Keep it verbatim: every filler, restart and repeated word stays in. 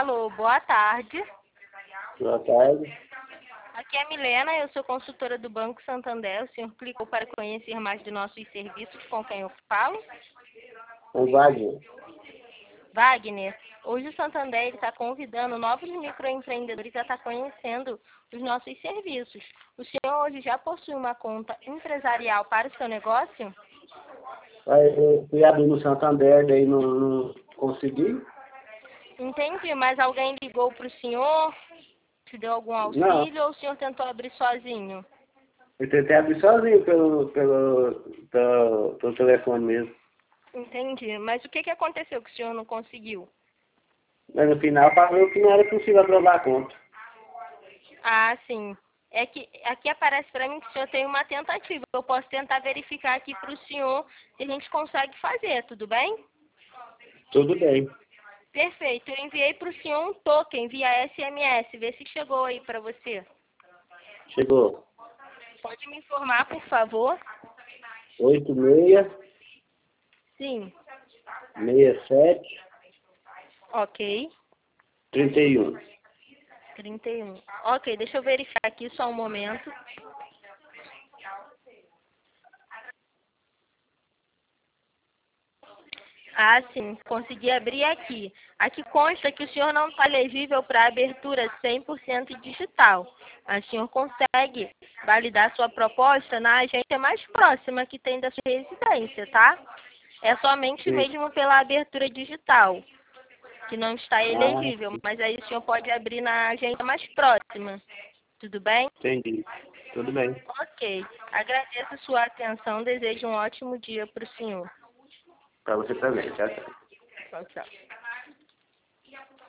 Alô, boa tarde. Boa tarde. Aqui é a Milena, eu sou consultora do Banco Santander. O senhor clicou para conhecer mais de nossos serviços, com quem eu falo? O Wagner. Wagner, hoje o Santander está convidando novos microempreendedores a estar conhecendo os nossos serviços. O senhor hoje já possui uma conta empresarial para o seu negócio? Aí eu fui abrir no Santander, daí não, não consegui. Entendi, mas alguém ligou para o senhor? Te deu algum Não, auxílio ou o senhor tentou abrir sozinho? eu tentei abrir sozinho pelo, pelo, pelo, pelo telefone mesmo. Entendi, mas o que, que aconteceu que o senhor não conseguiu? Mas no final falou que não era possível aprovar a conta. Ah, sim. É que aqui aparece para mim que o senhor tem uma tentativa. Eu posso tentar verificar aqui para o senhor se a gente consegue fazer, tudo bem? Tudo bem. Perfeito. Eu enviei para o senhor um token via S M S. Vê se chegou aí para você. Chegou. Pode me informar, por favor? oito seis, Sim. seis sete, Ok. trinta e um. trinta e um. Ok, deixa eu verificar aqui só um momento. Ah, sim, consegui abrir aqui. Aqui consta que o senhor não está elegível para abertura cem por cento digital. Mas o senhor consegue validar sua proposta na agência mais próxima que tem da sua residência, tá? É somente Sim. mesmo pela abertura digital que não está Ah, elegível, mas aí o senhor pode abrir na agência mais próxima. Tudo bem? entendi. Tudo bem. Ok. Agradeço a sua atenção. Desejo um ótimo dia para o senhor. Para você também, tchau, tchau. Tchau, tchau.